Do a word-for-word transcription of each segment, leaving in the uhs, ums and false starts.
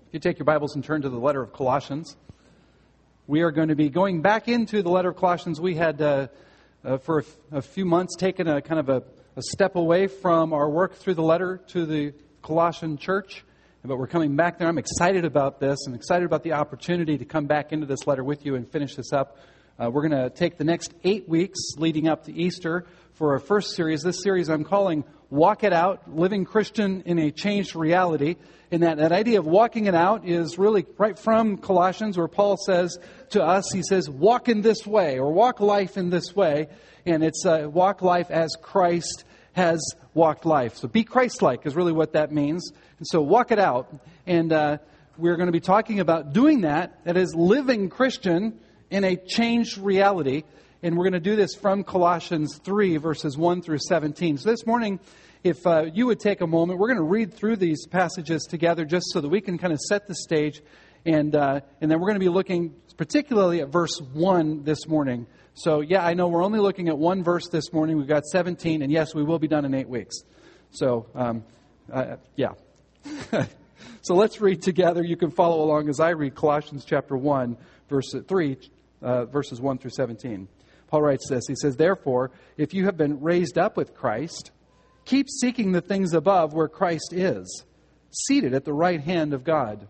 If you take your Bibles and turn to the letter of Colossians, we are going to be going back into the letter of Colossians. We had, uh, uh, for a, f- a few months, taken a kind of a, a step away from our work through the letter to the Colossian church, but we're coming back there. I'm excited about this. I'm excited about the opportunity to come back into this letter with you and finish this up. Uh, we're going to take the next eight weeks leading up to Easter for our first series. This series I'm calling Walk It Out, Living Christian in a Changed Reality. And that, that idea of walking it out is really right from Colossians, where Paul says to us, he says, walk in this way, or walk life in this way. And it's uh, walk life as Christ has walked life. So be Christ-like is really what that means. And so walk it out. And uh, we're going to be talking about doing that, that is living Christian in a changed reality. And we're going to do this from Colossians three, verses one through seventeen. So this morning, if uh, you would take a moment, we're going to read through these passages together just so that we can kind of set the stage. And uh, and then we're going to be looking particularly at verse one this morning. So yeah, I know we're only looking at one verse this morning. We've got seventeen, and yes, we will be done in eight weeks. So, um, uh, yeah. So let's read together. You can follow along as I read Colossians chapter one, verse three, uh, verses one through seventeen. Paul writes this. He says, "Therefore, if you have been raised up with Christ, keep seeking the things above where Christ is, seated at the right hand of God.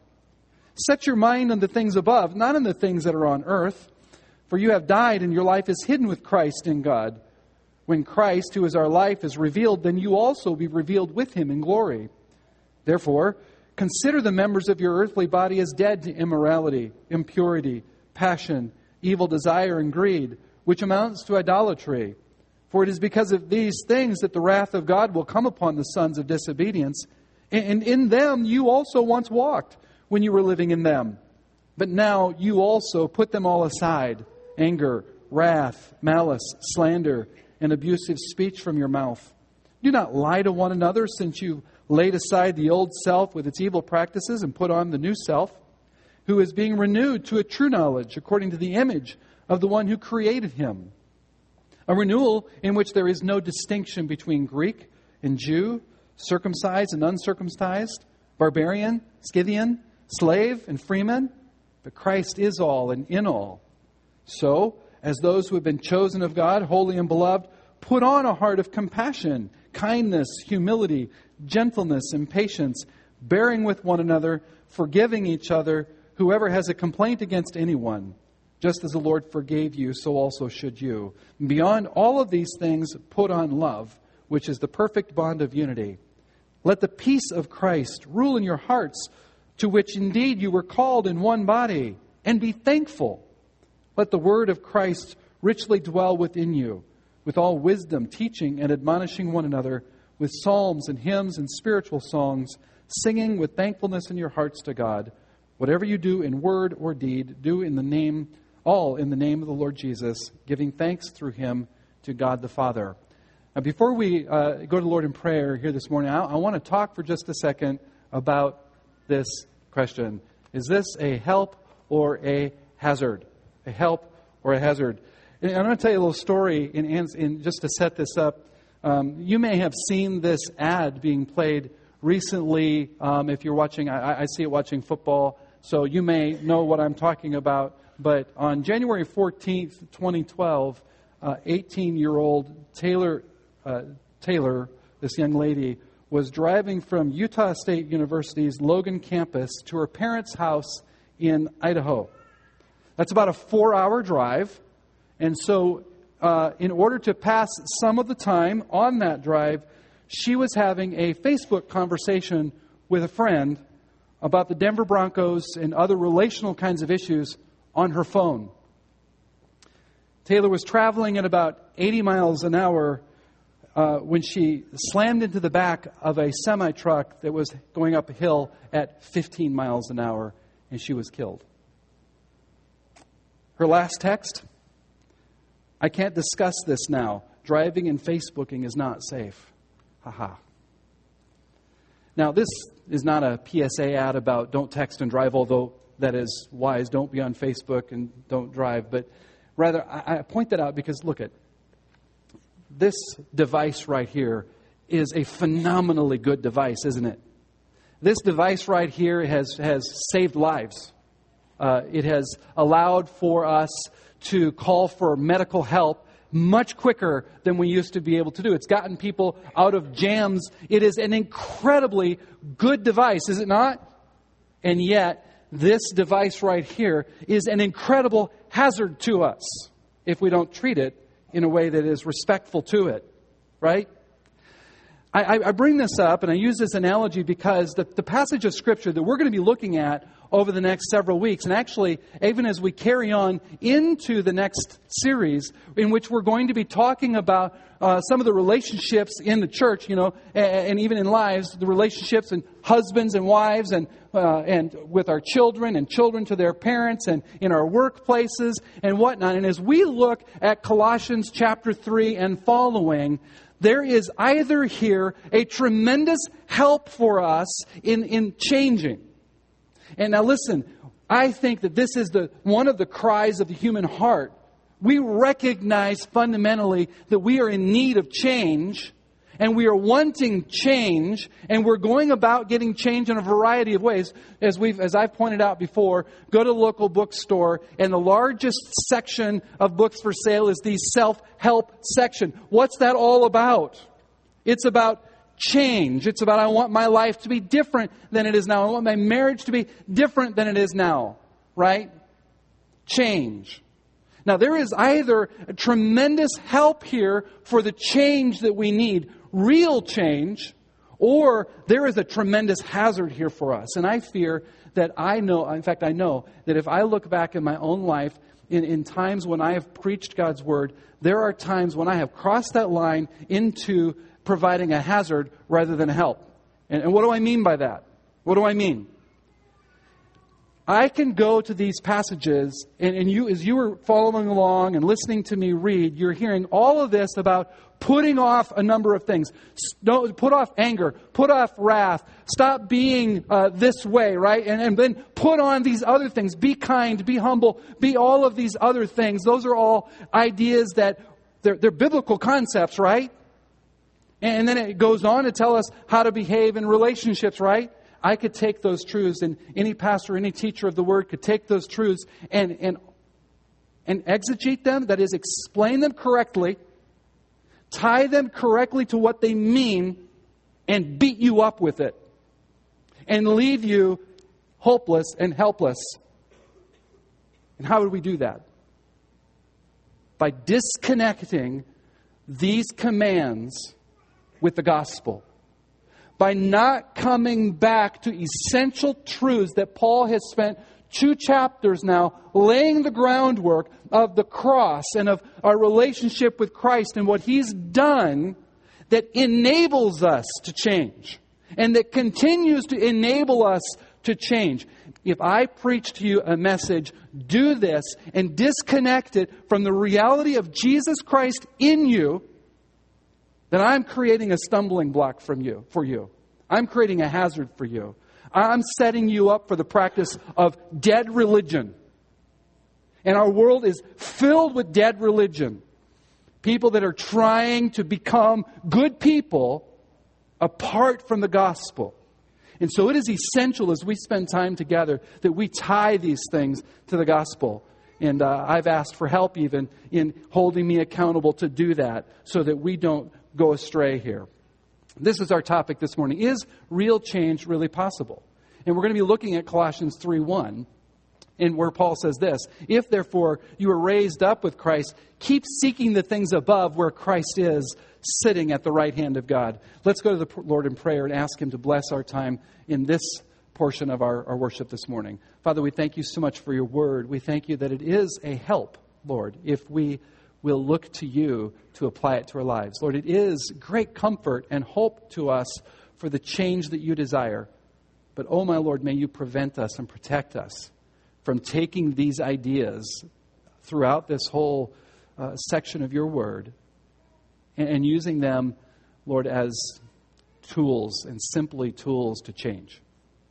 Set your mind on the things above, not on the things that are on earth. For you have died, and your life is hidden with Christ in God. When Christ, who is our life, is revealed, then you also will be revealed with Him in glory. Therefore, consider the members of your earthly body as dead to immorality, impurity, passion, evil desire, and greed, which amounts to idolatry. For it is because of these things that the wrath of God will come upon the sons of disobedience. And in them you also once walked when you were living in them. But now you also put them all aside: anger, wrath, malice, slander, and abusive speech from your mouth. Do not lie to one another, since you've laid aside the old self with its evil practices and put on the new self, who is being renewed to a true knowledge according to the image of the one who created him. A renewal in which there is no distinction between Greek and Jew, circumcised and uncircumcised, barbarian, Scythian, slave and freeman, but Christ is all and in all. So, as those who have been chosen of God, holy and beloved, put on a heart of compassion, kindness, humility, gentleness, and patience, bearing with one another, forgiving each other, whoever has a complaint against anyone. Just as the Lord forgave you, so also should you. Beyond all of these things, put on love, which is the perfect bond of unity. Let the peace of Christ rule in your hearts, to which indeed you were called in one body, and be thankful. Let the word of Christ richly dwell within you, with all wisdom, teaching and admonishing one another, with psalms and hymns and spiritual songs, singing with thankfulness in your hearts to God. Whatever you do in word or deed, do in the name all in the name of the Lord Jesus, giving thanks through Him to God the Father." Now, before we uh, go to the Lord in prayer here this morning, I, I want to talk for just a second about this question. Is this a help or a hazard? A help or a hazard? And I'm going to tell you a little story in, in just to set this up. Um, you may have seen this ad being played recently. Um, if you're watching, I, I see it watching football, so you may know what I'm talking about. But on January fourteenth, twenty twelve, uh, eighteen-year-old Taylor, uh, Taylor, this young lady, was driving from Utah State University's Logan campus to her parents' house in Idaho. That's about a four-hour drive. And so uh, in order to pass some of the time on that drive, she was having a Facebook conversation with a friend about the Denver Broncos and other relational kinds of issues on her phone. Taylor was traveling at about eighty miles an hour uh, when she slammed into the back of a semi-truck that was going up a hill at fifteen miles an hour, and she was killed. Her last text: "I can't discuss this now. Driving and Facebooking is not safe. Haha." Now, this is not a P S A ad about don't text and drive, although that is wise. Don't be on Facebook and don't drive. But rather, I, I point that out because, look at this device right here is a phenomenally good device, isn't it? This device right here has, has saved lives. Uh, it has allowed for us to call for medical help much quicker than we used to be able to do. It's gotten people out of jams. It is an incredibly good device, is it not? And yet, this device right here is an incredible hazard to us if we don't treat it in a way that is respectful to it, right? I, I bring this up and I use this analogy because the, the passage of Scripture that we're going to be looking at over the next several weeks, and actually even as we carry on into the next series in which we're going to be talking about uh, some of the relationships in the church, you know, and, and even in lives, the relationships and husbands and wives and uh, and with our children and children to their parents and in our workplaces and whatnot. And as we look at Colossians chapter three and following, there is either here a tremendous help for us in, in changing. And now listen, I think that this is the one of the cries of the human heart. We recognize fundamentally that we are in need of change, and we are wanting change, and we're going about getting change in a variety of ways. As we've, as I've pointed out before, go to the local bookstore, and the largest section of books for sale is the self-help section. What's that all about? It's about change. It's about I want my life to be different than it is now. I want my marriage to be different than it is now. Right? Change. Now, there is either a tremendous help here for the change that we need, real change, or there is a tremendous hazard here for us. And I fear that I know, in fact, I know that if I look back in my own life, in, in times when I have preached God's Word, there are times when I have crossed that line into providing a hazard rather than a help. And, and what do I mean by that? What do I mean? I can go to these passages, and, and you, as you were following along and listening to me read, you're hearing all of this about putting off a number of things. Don't, put off anger, put off wrath, stop being uh, this way, right? And, and then put on these other things. Be kind, be humble, be all of these other things. Those are all ideas that they're, they're biblical concepts, right? And then it goes on to tell us how to behave in relationships, right? I could take those truths, and any pastor, any teacher of the Word could take those truths and and and exegete them, that is, explain them correctly, tie them correctly to what they mean, and beat you up with it, and leave you hopeless and helpless. And how would we do that? By disconnecting these commands with the gospel. By not coming back to essential truths that Paul has spent two chapters now laying the groundwork of the cross and of our relationship with Christ and what He's done that enables us to change and that continues to enable us to change. If I preach to you a message, do this, and disconnect it from the reality of Jesus Christ in you, then I'm creating a stumbling block from you, for you. I'm creating a hazard for you. I'm setting you up for the practice of dead religion. And our world is filled with dead religion. People that are trying to become good people apart from the gospel. And so it is essential as we spend time together that we tie these things to the gospel. And uh, I've asked for help even in holding me accountable to do that so that we don't go astray here. This is our topic this morning. Is real change really possible? And we're going to be looking at Colossians three one, and where Paul says this: if therefore you are raised up with Christ, keep seeking the things above where Christ is, sitting at the right hand of God. Let's go to the Lord in prayer and ask Him to bless our time in this portion of our, our worship this morning. Father, we thank you so much for your word. We thank you that it is a help, Lord, if we will look to you to apply it to our lives. Lord, it is great comfort and hope to us for the change that you desire. But, oh my Lord, may you prevent us and protect us from taking these ideas throughout this whole uh, section of your word and, and using them, Lord, as tools and simply tools to change.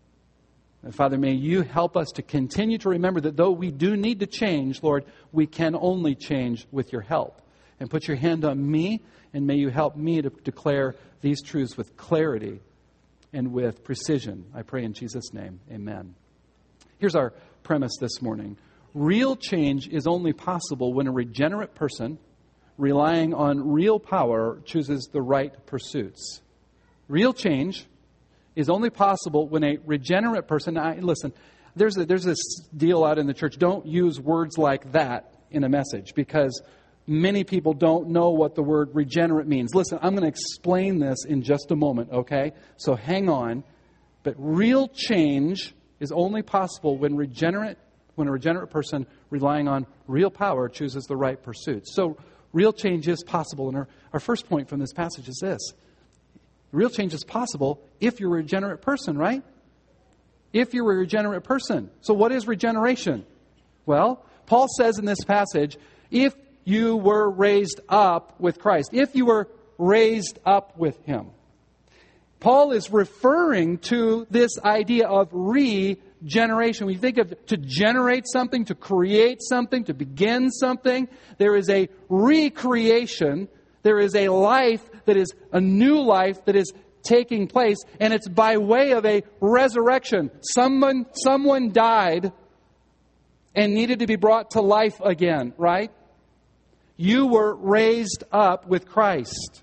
And Father, may you help us to continue to remember that though we do need to change, Lord, we can only change with your help. And put your hand on me, and may you help me to declare these truths with clarity and with precision. I pray in Jesus' name. Amen. Here's our premise this morning. Real change is only possible when a regenerate person, relying on real power, chooses the right pursuits. Real change is only possible when a regenerate person... I, listen, there's a, there's this deal out in the church. Don't use words like that in a message, because many people don't know what the word regenerate means. Listen, I'm going to explain this in just a moment, okay? So hang on. But real change is only possible when regenerate, when a regenerate person relying on real power chooses the right pursuits. So real change is possible. And our, our first point from this passage is this. Real change is possible if you're a regenerate person, right? If you're a regenerate person. So what is regeneration? Well, Paul says in this passage, if you were raised up with Christ, if you were raised up with Him. Paul is referring to this idea of regeneration. When you think of to generate something, to create something, to begin something, there is a recreation. There is a life that is a new life that is taking place, and it's by way of a resurrection. Someone, someone died and needed to be brought to life again, right? You were raised up with Christ.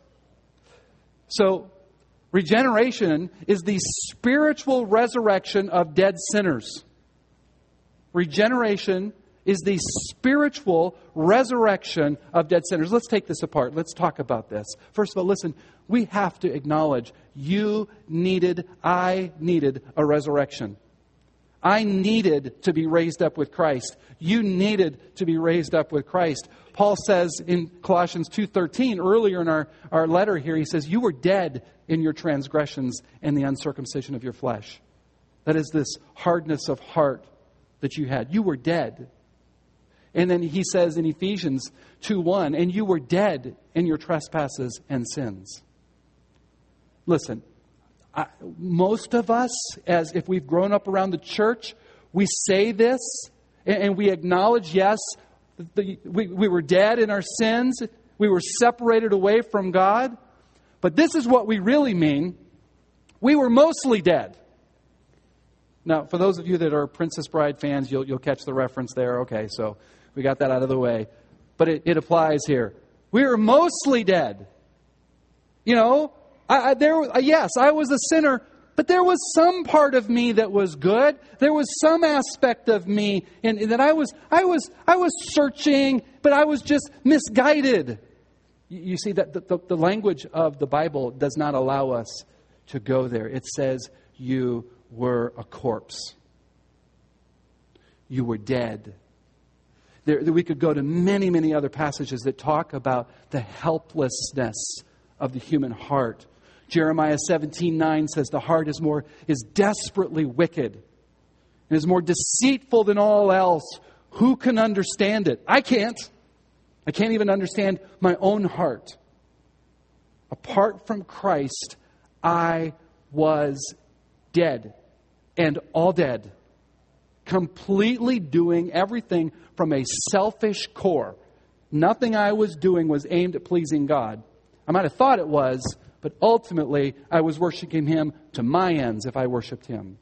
So, regeneration is the spiritual resurrection of dead sinners. Regeneration is the spiritual resurrection of dead sinners. Let's take this apart. Let's talk about this. First of all, listen, we have to acknowledge you needed, I needed a resurrection. I needed to be raised up with Christ. You needed to be raised up with Christ. Paul says in Colossians two thirteen, earlier in our, our letter here, he says, you were dead in your transgressions and the uncircumcision of your flesh. That is this hardness of heart that you had. You were dead. And then he says in Ephesians two one, and you were dead in your trespasses and sins. Listen, I, most of us, as if we've grown up around the church, we say this and, and we acknowledge, yes, the, we, we were dead in our sins. We were separated away from God. But this is what we really mean. We were mostly dead. Now, for those of you that are Princess Bride fans, you'll, you'll catch the reference there. Okay, so we got that out of the way. But it, it applies here. We were mostly dead. You know, I, I, there. yes, I was a sinner, but there was some part of me that was good. There was some aspect of me in, in that I was, I was, I was searching, but I was just misguided. You, you see that the, the, the language of the Bible does not allow us to go there. It says you were a corpse. You were dead. There, we could go to many, many other passages that talk about the helplessness of the human heart. Jeremiah seventeen nine says the heart is more is desperately wicked and is more deceitful than all else. Who can understand it? I can't. I can't even understand my own heart. Apart from Christ, I was dead and all dead. Completely doing everything from a selfish core. Nothing I was doing was aimed at pleasing God. I might have thought it was, but ultimately I was worshiping Him to my ends if I worshiped Him.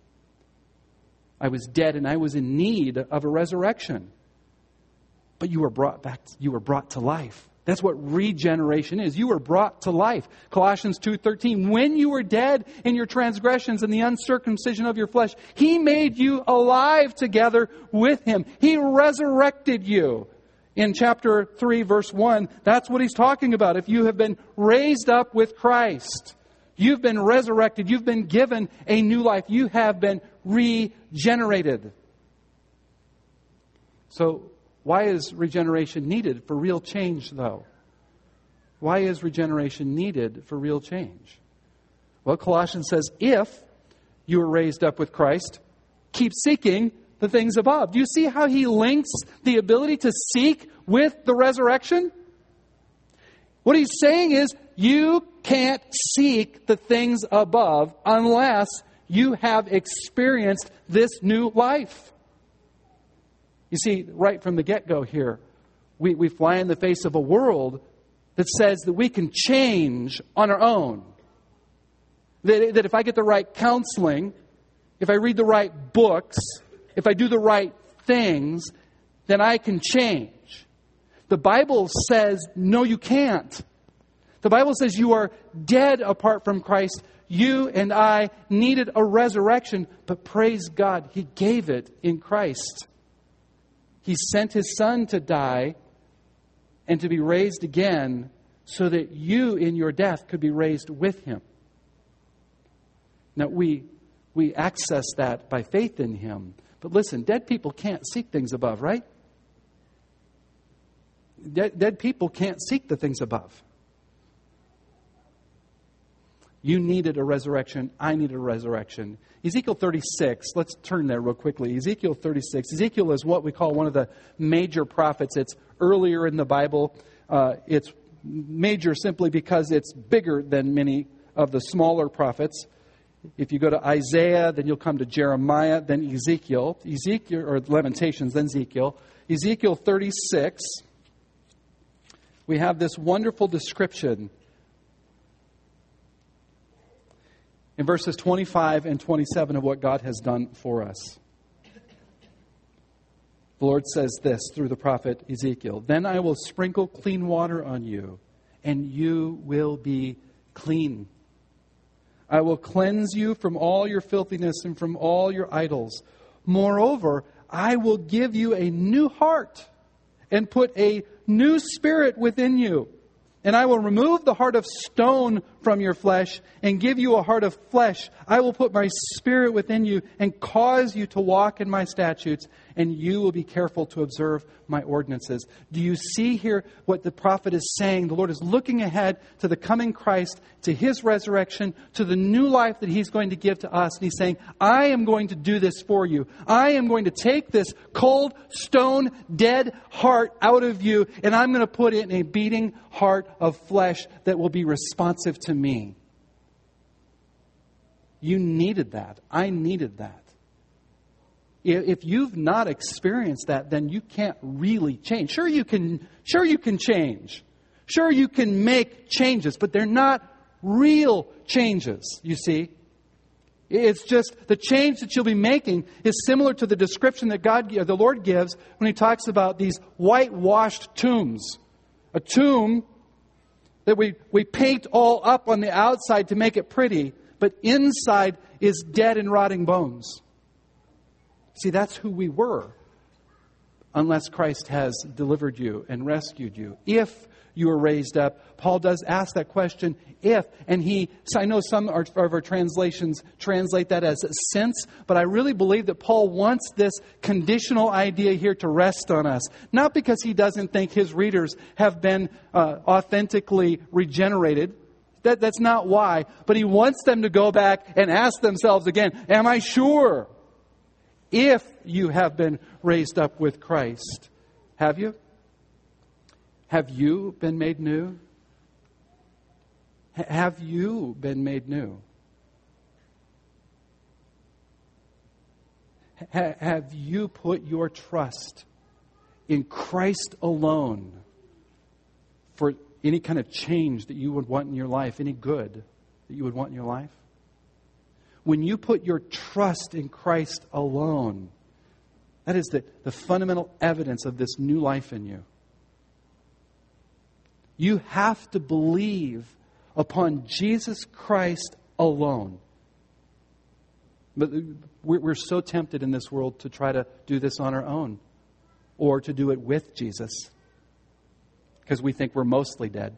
I was dead and I was in need of a resurrection. But you were brought back, you were brought to life. That's what regeneration is. You were brought to life. Colossians two thirteen, when you were dead in your transgressions and the uncircumcision of your flesh, He made you alive together with Him. He resurrected you. In chapter three, verse one, that's what he's talking about. If you have been raised up with Christ, you've been resurrected, you've been given a new life, you have been regenerated. So, why is regeneration needed for real change, though? Why is regeneration needed for real change? Well, Colossians says, if you were raised up with Christ, keep seeking the things above. Do you see how he links the ability to seek with the resurrection? What he's saying is, you can't seek the things above unless you have experienced this new life. You see, right from the get-go here, we, we fly in the face of a world that says that we can change on our own. That, that if I get the right counseling, if I read the right books, if I do the right things, then I can change. The Bible says, no, you can't. The Bible says you are dead apart from Christ. You and I needed a resurrection, but praise God, He gave it in Christ. He sent His Son to die and to be raised again so that you in your death could be raised with Him. Now, we, we access that by faith in Him. But listen, dead people can't seek things above, right? Dead, dead people can't seek the things above. You needed a resurrection. I needed a resurrection. Ezekiel thirty-six, let's turn there real quickly. Ezekiel thirty-six. Ezekiel is what we call one of the major prophets. It's earlier in the Bible. Uh, it's major simply because it's bigger than many of the smaller prophets. If you go to Isaiah, then you'll come to Jeremiah, then Ezekiel. Ezekiel, or Lamentations, then Ezekiel. Ezekiel thirty-six, we have this wonderful description in verses twenty-five and twenty-seven of what God has done for us. The Lord says this through the prophet Ezekiel, "Then I will sprinkle clean water on you, and you will be clean. I will cleanse you from all your filthiness and from all your idols. Moreover, I will give you a new heart and put a new spirit within you. And I will remove the heart of stone from your flesh and give you a heart of flesh. I will put my spirit within you and cause you to walk in my statutes, and you will be careful to observe my ordinances." Do you see here what the prophet is saying? The Lord is looking ahead to the coming Christ, to His resurrection, to the new life that He's going to give to us. And He's saying, I am going to do this for you. I am going to take this cold, stone, dead heart out of you, and I'm going to put in a beating heart of flesh that will be responsive to me. You needed that. I needed that. If you've not experienced that, then you can't really change. Sure you can, sure you can change. Sure you can make changes, but they're not real changes, you see. It's just the change that you'll be making is similar to the description that God, the Lord gives when He talks about these whitewashed tombs. A tomb that we, we paint all up on the outside to make it pretty, but inside is dead and rotting bones. See, that's who we were, unless Christ has delivered you and rescued you. If you are raised up, Paul does ask that question, if. And he, so I know some of our translations translate that as since, but I really believe that Paul wants this conditional idea here to rest on us. Not because he doesn't think his readers have been uh, authentically regenerated. That, that's not why. But he wants them to go back and ask themselves again, am I sure? If you have been raised up with Christ, have you? Have you been made new? H- have you been made new? H- have you put your trust in Christ alone for any kind of change that you would want in your life, any good that you would want in your life? When you put your trust in Christ alone, that is the, the fundamental evidence of this new life in you. You have to believe upon Jesus Christ alone. But we're, we're so tempted in this world to try to do this on our own or to do it with Jesus because we think we're mostly dead.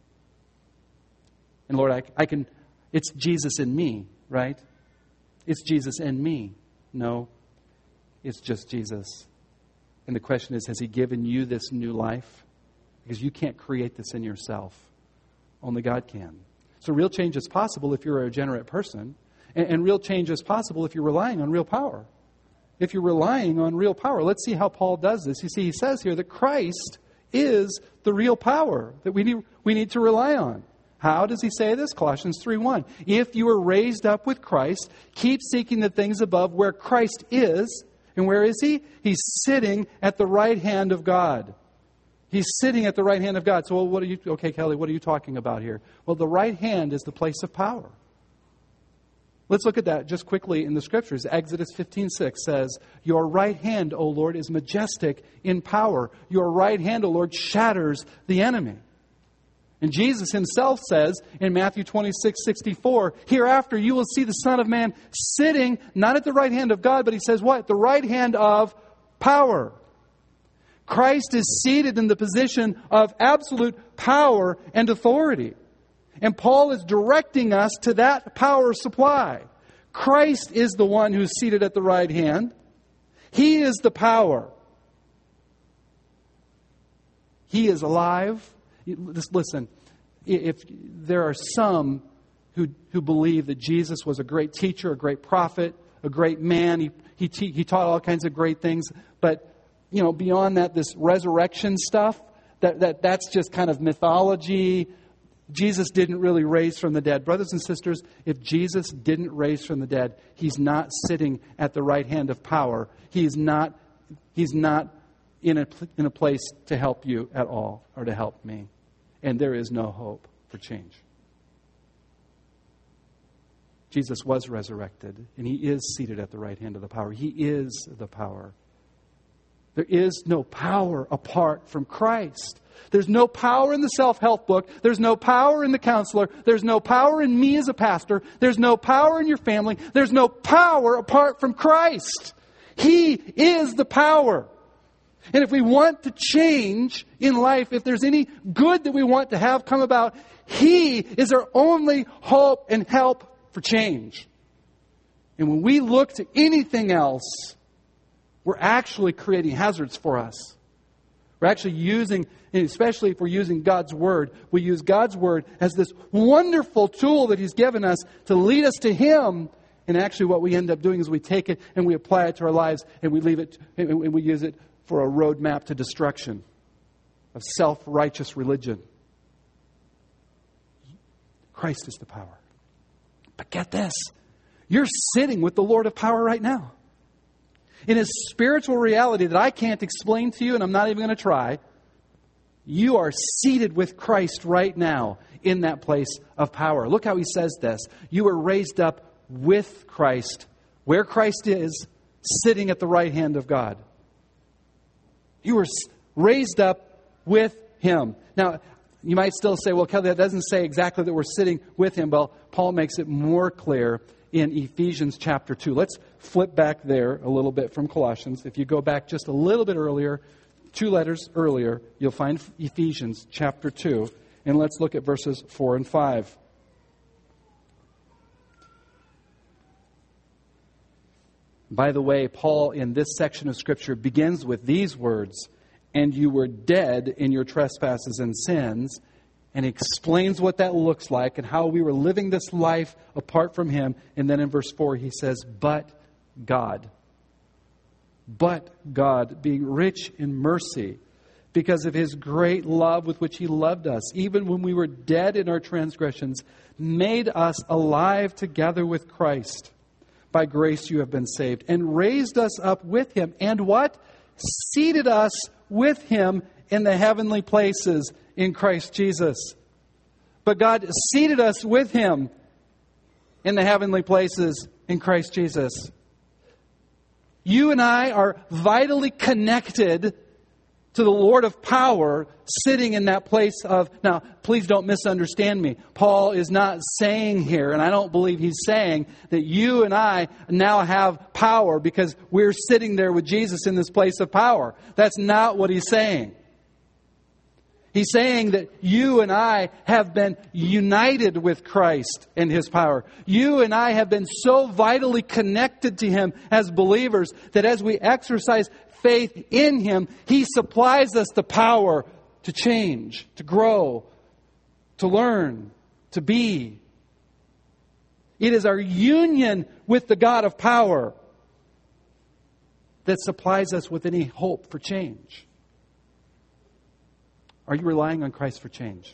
And Lord, I, I can, it's Jesus in me, right? It's Jesus in me. No, it's just Jesus. And the question is, has He given you this new life? Because you can't create this in yourself. Only God can. So real change is possible if you're a regenerate person. And, and real change is possible if you're relying on real power. If you're relying on real power. Let's see how Paul does this. You see, he says here that Christ is the real power that we need, we need to rely on. How does he say this? Colossians three one. If you are raised up with Christ, keep seeking the things above where Christ is. And where is He? He's sitting at the right hand of God. He's sitting at the right hand of God. So what are you, okay, Kelly, what are you talking about here? Well, the right hand is the place of power. Let's look at that just quickly in the Scriptures. Exodus fifteen six says, "Your right hand, O Lord, is majestic in power. Your right hand, O Lord, shatters the enemy." And Jesus himself says in Matthew twenty-six sixty-four, "Hereafter you will see the Son of Man sitting, not at the right hand of God," but he says what? The right hand of power. Christ is seated in the position of absolute power and authority. And Paul is directing us to that power supply. Christ is the one who's seated at the right hand. He is the power. He is alive. Just listen, if there are some who who believe that Jesus was a great teacher, a great prophet, a great man, he he, te- he taught all kinds of great things, but you know, beyond that, this resurrection stuff, that, that that's just kind of mythology. Jesus didn't really raise from the dead. Brothers and sisters, if Jesus didn't raise from the dead, He's not sitting at the right hand of power. He's not, he's not in a, in a place to help you at all or to help me. And there is no hope for change. Jesus was resurrected, and He is seated at the right hand of the power. He is the power. There is no power apart from Christ. There's no power in the self-help book. There's no power in the counselor. There's no power in me as a pastor. There's no power in your family. There's no power apart from Christ. He is the power. And if we want to change in life, if there's any good that we want to have come about, He is our only hope and help for change. And when we look to anything else, we're actually creating hazards for us. We're actually using, and especially if we're using God's Word, we use God's Word as this wonderful tool that He's given us to lead us to Him. And actually what we end up doing is we take it and we apply it to our lives and we leave it, and we use it for a roadmap to destruction of self-righteous religion. Christ is the power. But get this, you're sitting with the Lord of power right now. In a spiritual reality that I can't explain to you, and I'm not even going to try, you are seated with Christ right now in that place of power. Look how he says this. You were raised up with Christ, where Christ is, sitting at the right hand of God. You were raised up with Him. Now, you might still say, well, Kelly, that doesn't say exactly that we're sitting with Him. Well, Paul makes it more clear in Ephesians chapter two. Let's flip back there a little bit from Colossians. If you go back just a little bit earlier, two letters earlier, you'll find Ephesians chapter two. And let's look at verses four and five. By the way, Paul in this section of Scripture begins with these words, "And you were dead in your trespasses and sins," and explains what that looks like and how we were living this life apart from Him. And then in verse four he says, "But God, but God, being rich in mercy, because of His great love with which He loved us, even when we were dead in our transgressions, made us alive together with Christ. By grace you have been saved, and raised us up with Him." And what? Seated us with Him in the heavenly places in Christ Jesus. But God seated us with Him in the heavenly places in Christ Jesus. You and I are vitally connected to the Lord of power sitting in that place of... Now, please don't misunderstand me. Paul is not saying here, and I don't believe he's saying, that you and I now have power because we're sitting there with Jesus in this place of power. That's not what he's saying. He's saying that you and I have been united with Christ and His power. You and I have been so vitally connected to Him as believers that as we exercise faith in Him, He supplies us the power to change, to grow, to learn, to be. It is our union with the God of power that supplies us with any hope for change. Are you relying on Christ for change?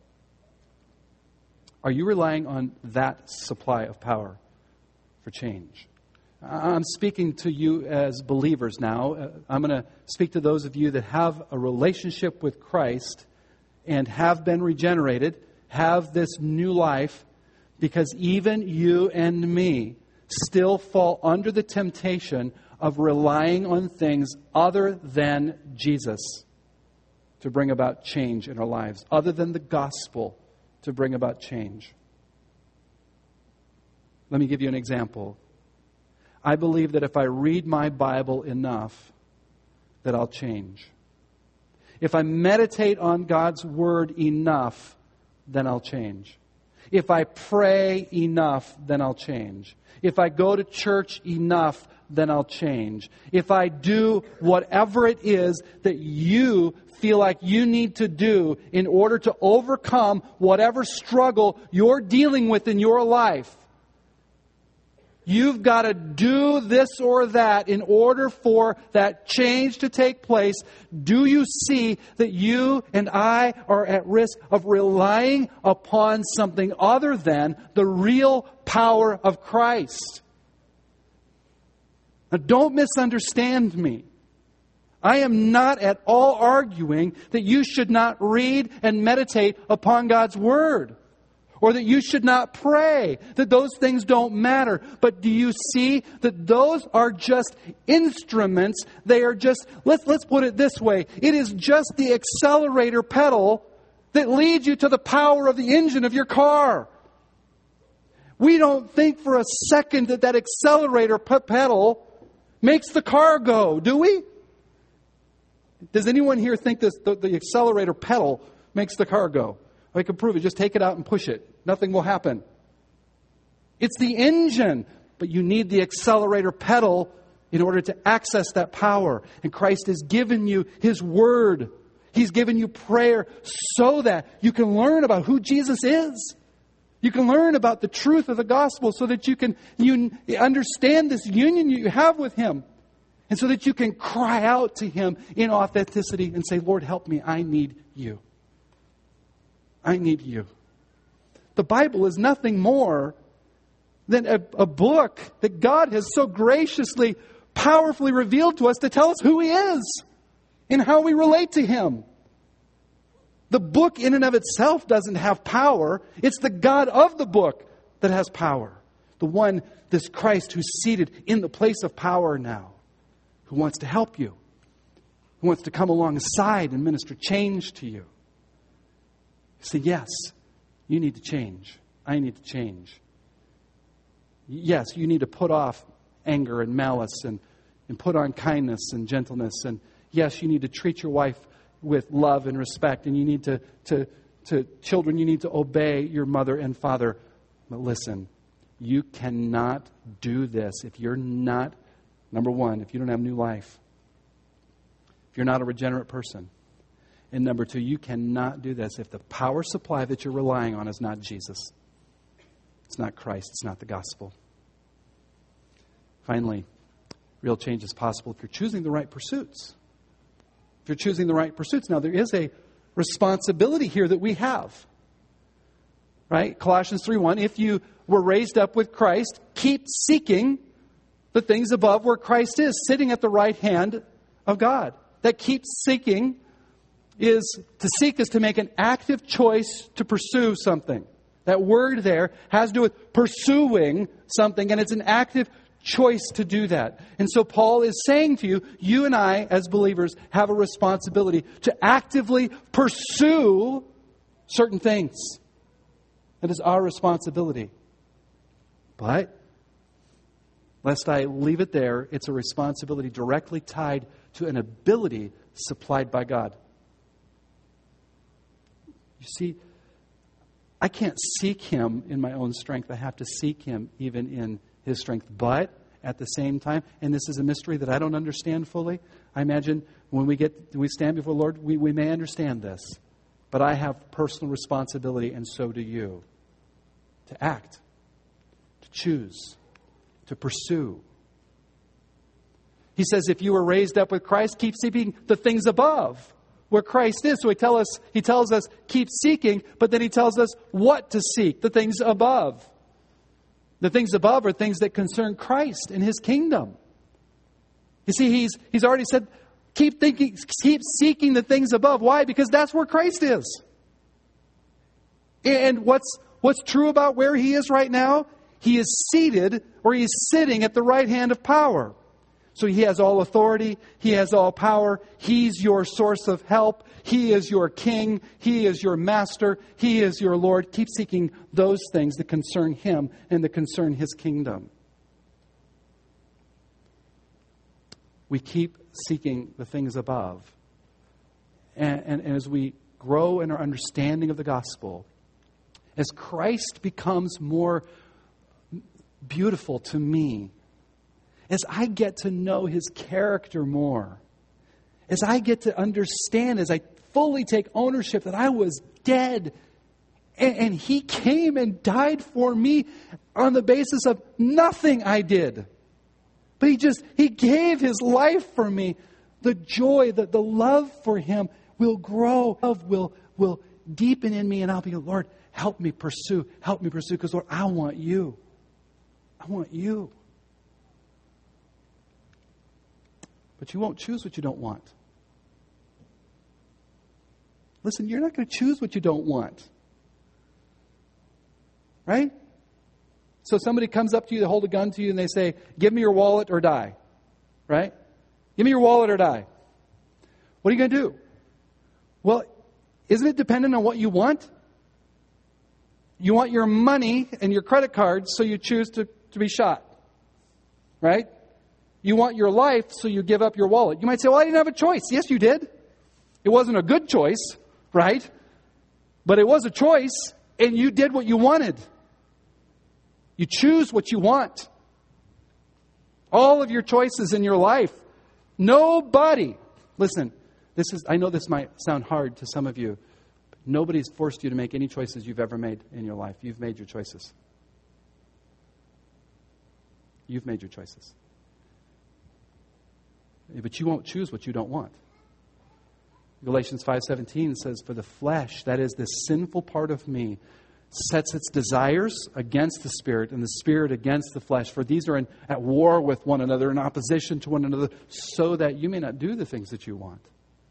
Are you relying on that supply of power for change? I'm speaking to you as believers now. I'm going to speak to those of you that have a relationship with Christ and have been regenerated, have this new life. Because even you and me still fall under the temptation of relying on things other than Jesus to bring about change in our lives, other than the gospel to bring about change. Let me give you an example. I believe that if I read my Bible enough, that I'll change. If I meditate on God's Word enough, then I'll change. If I pray enough, then I'll change. If I go to church enough, then I'll change. If I do whatever it is that you feel like you need to do in order to overcome whatever struggle you're dealing with in your life, you've got to do this or that in order for that change to take place. Do you see that you and I are at risk of relying upon something other than the real power of Christ? Now, don't misunderstand me. I am not at all arguing that you should not read and meditate upon God's Word, or that you should not pray, that those things don't matter. But do you see that those are just instruments? They are just, let's, let's put it this way. It is just the accelerator pedal that leads you to the power of the engine of your car. We don't think for a second that that accelerator p- pedal makes the car go, do we? Does anyone here think this, the, the accelerator pedal makes the car go? I can prove it. Just take it out and push it. Nothing will happen. It's the engine, but you need the accelerator pedal in order to access that power. And Christ has given you His Word. He's given you prayer so that you can learn about who Jesus is. You can learn about the truth of the gospel so that you can you understand this union you have with Him. And so that you can cry out to Him in authenticity and say, Lord, help me. I need You. I need You. The Bible is nothing more than a, a book that God has so graciously, powerfully revealed to us to tell us who He is and how we relate to Him. The book in and of itself doesn't have power. It's the God of the book that has power. The one, this Christ who's seated in the place of power now, who wants to help you, who wants to come alongside and minister change to you. Say, yes, you need to change. I need to change. Yes, you need to put off anger and malice and, and put on kindness and gentleness. And yes, you need to treat your wife with love and respect. And you need to, to, to children, you need to obey your mother and father. But listen, you cannot do this if you're not, number one, if you don't have new life. If you're not a regenerate person. And number two, you cannot do this if the power supply that you're relying on is not Jesus. It's not Christ. It's not the gospel. Finally, real change is possible if you're choosing the right pursuits. If you're choosing the right pursuits. Now, there is a responsibility here that we have. Right? Colossians three one, if you were raised up with Christ, keep seeking the things above where Christ is, sitting at the right hand of God. That keeps seeking is, to seek is to make an active choice to pursue something. That word there has to do with pursuing something, and it's an active choice to do that. And so Paul is saying to you, you and I as believers have a responsibility to actively pursue certain things. That is our responsibility. But, lest I leave it there, it's a responsibility directly tied to an ability supplied by God. You see, I can't seek Him in my own strength. I have to seek Him even in His strength. But at the same time, and this is a mystery that I don't understand fully, I imagine when we get when we stand before the Lord, we, we may understand this. But I have personal responsibility, and so do you, to act, to choose, to pursue. He says, if you were raised up with Christ, keep seeking the things above, where Christ is. So he tell us, he tells us, keep seeking, but then he tells us what to seek, the things above. The things above are things that concern Christ and His kingdom. You see, he's he's already said, keep thinking, keep seeking the things above. Why? Because that's where Christ is. And what's what's true about where He is right now? He is seated, or He is sitting at the right hand of power. So He has all authority. He has all power. He's your source of help. He is your King. He is your Master. He is your Lord. Keep seeking those things that concern Him and that concern His kingdom. We keep seeking the things above. And, and, and as we grow in our understanding of the gospel, as Christ becomes more beautiful to me, as I get to know His character more, as I get to understand, as I fully take ownership that I was dead and, and He came and died for me on the basis of nothing I did. But He just, He gave His life for me. The joy, the, the love for Him will grow, love will, will deepen in me, and I'll be, Lord, help me pursue, help me pursue, because Lord, I want You. I want You. But you won't choose what you don't want. Listen, you're not going to choose what you don't want. Right? So somebody comes up to you, they hold a gun to you, and they say, give me your wallet or die. Right? Give me your wallet or die. What are you going to do? Well, isn't it dependent on what you want? You want your money and your credit cards, so you choose to, to be shot. Right? You want your life, so you give up your wallet. You might say, well, I didn't have a choice. Yes, you did. It wasn't a good choice, right? But it was a choice, and you did what you wanted. You choose what you want. All of your choices in your life. Nobody, listen, this is, I know this might sound hard to some of you, but nobody's forced you to make any choices you've ever made in your life. You've made your choices. You've made your choices. But you won't choose what you don't want. Galatians five seventeen says, for the flesh, that is this sinful part of me, sets its desires against the Spirit, and the Spirit against the flesh. For these are in, at war with one another, in opposition to one another, so that you may not do the things that you want.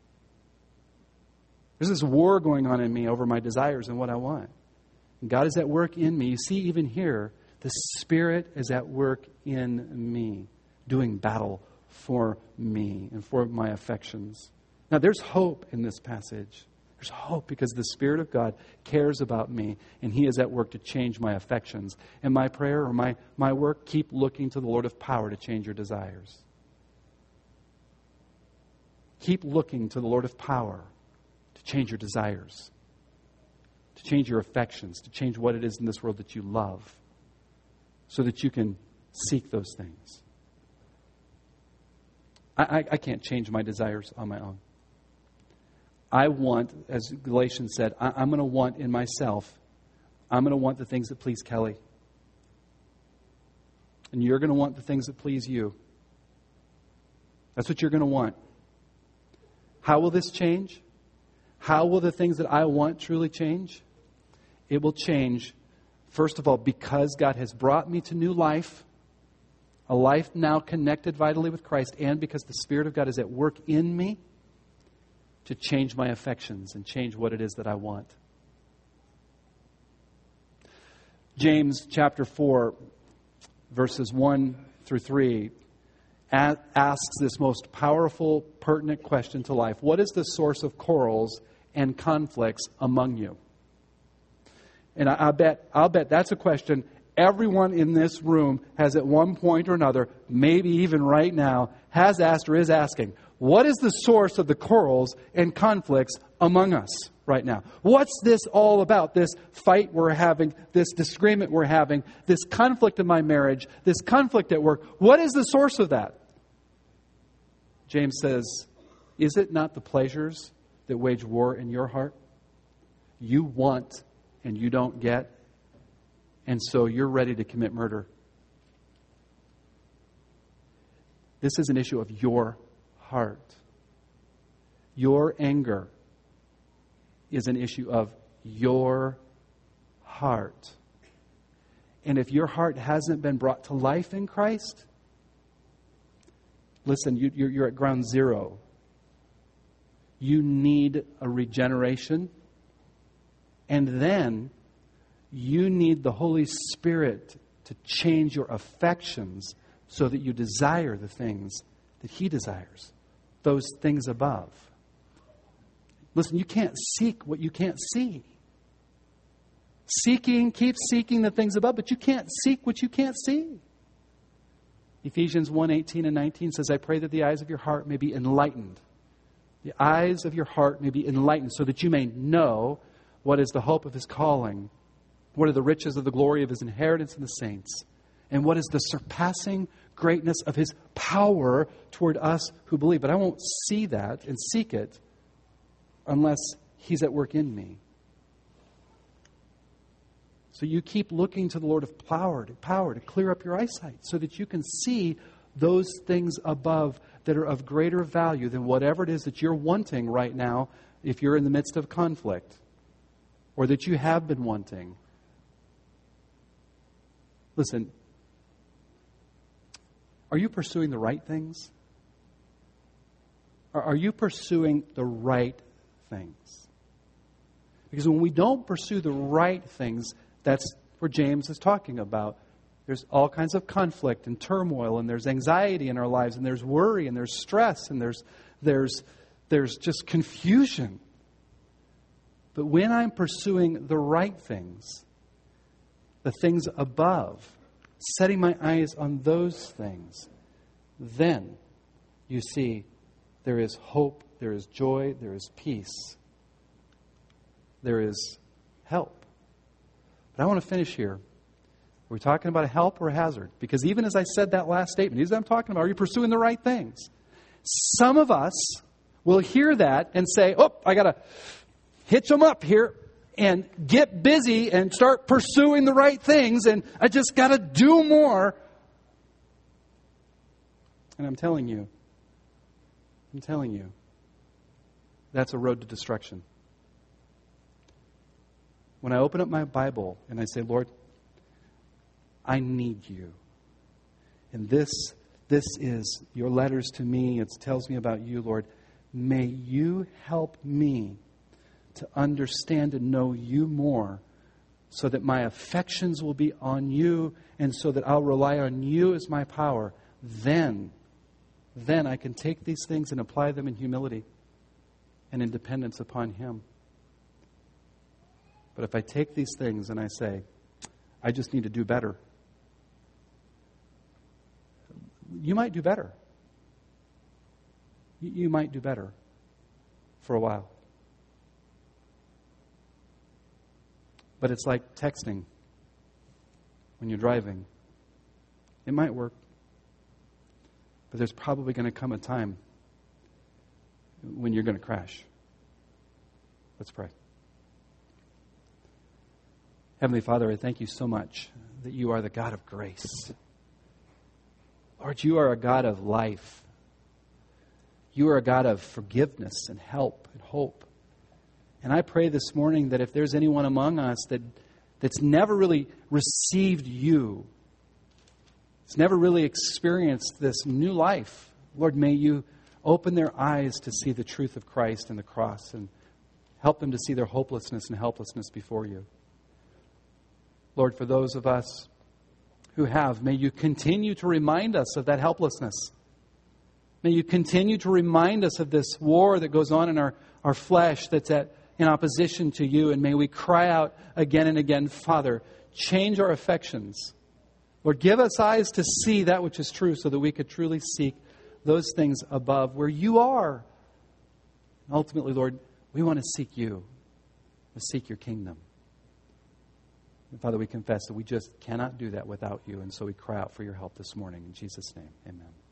There's this war going on in me over my desires and what I want. And God is at work in me. You see, even here, the Spirit is at work in me, doing battle for me and for my affections. Now, there's hope in this passage. There's hope because the Spirit of God cares about me, and He is at work to change my affections. And my prayer or my, my work, keep looking to the Lord of power to change your desires. Keep looking to the Lord of power to change your desires, to change your affections, to change what it is in this world that you love, so that you can seek those things. I, I, I can't change my desires on my own. I want, as Galatians said, I, I'm going to want in myself, I'm going to want the things that please Kelly. And you're going to want the things that please you. That's what you're going to want. How will this change? How will the things that I want truly change? It will change, first of all, because God has brought me to new life, a life now connected vitally with Christ, and because the Spirit of God is at work in me to change my affections and change what it is that I want. James chapter four, verses one through three, asks this most powerful, pertinent question to life. What is the source of quarrels and conflicts among you? And I, I bet, I'll bet that's a question everyone in this room has at one point or another, maybe even right now, has asked or is asking. What is the source of the quarrels and conflicts among us right now? What's this all about? This fight we're having, this disagreement we're having, this conflict in my marriage, this conflict at work. What is the source of that? James says, is it not the pleasures that wage war in your heart? You want and you don't get, and so you're ready to commit murder. This is an issue of your heart. Your anger is an issue of your heart. And if your heart hasn't been brought to life in Christ, listen, you, you're, you're at ground zero. You need a regeneration. And then You need the Holy Spirit to change your affections so that you desire the things that He desires, those things above. Listen, you can't seek what you can't see. Seeking, keep seeking the things above, but you can't seek what you can't see. Ephesians one eighteen and nineteen says, I pray that the eyes of your heart may be enlightened. The eyes of your heart may be enlightened so that you may know what is the hope of His calling, what are the riches of the glory of His inheritance in the saints, and what is the surpassing greatness of His power toward us who believe. But I won't see that and seek it unless He's at work in me. So you keep looking to the Lord of power to power to clear up your eyesight so that you can see those things above that are of greater value than whatever it is that you're wanting right now if you're in the midst of conflict or that you have been wanting. Listen, are you pursuing the right things? Are you pursuing the right things? Because when we don't pursue the right things, that's what James is talking about. There's all kinds of conflict and turmoil, and there's anxiety in our lives, and there's worry, and there's stress, and there's there's there's just confusion. But when I'm pursuing the right things, the things above, setting my eyes on those things, then you see there is hope, there is joy, there is peace, there is help. But I want to finish here. Are we talking about a help or a hazard? Because even as I said that last statement, as I'm talking about, are you pursuing the right things? Some of us will hear that and say, oh, I got to hitch them up here and get busy and start pursuing the right things, and I just got to do more. And I'm telling you, I'm telling you, that's a road to destruction. When I open up my Bible and I say, Lord, I need you. And this, this is your letters to me. It tells me about you, Lord. May you help me to understand and know you more so that my affections will be on you and so that I'll rely on you as my power. Then, then I can take these things and apply them in humility and in dependence upon Him. But if I take these things and I say, I just need to do better, you might do better. You might do better for a while. But it's like texting when you're driving. It might work. But there's probably going to come a time when you're going to crash. Let's pray. Heavenly Father, I thank you so much that you are the God of grace. Lord, you are a God of life. You are a God of forgiveness and help and hope. And I pray this morning that if there's anyone among us that, that's never really received you, that's never really experienced this new life, Lord, may you open their eyes to see the truth of Christ and the cross and help them to see their hopelessness and helplessness before you. Lord, for those of us who have, may you continue to remind us of that helplessness. May you continue to remind us of this war that goes on in our, our flesh that's at, in opposition to you. And may we cry out again and again, Father, change our affections. Lord, give us eyes to see that which is true so that we could truly seek those things above where you are. And ultimately, Lord, we want to seek you, to seek your kingdom. And Father, we confess that we just cannot do that without you. And so we cry out for your help this morning. In Jesus' name, amen.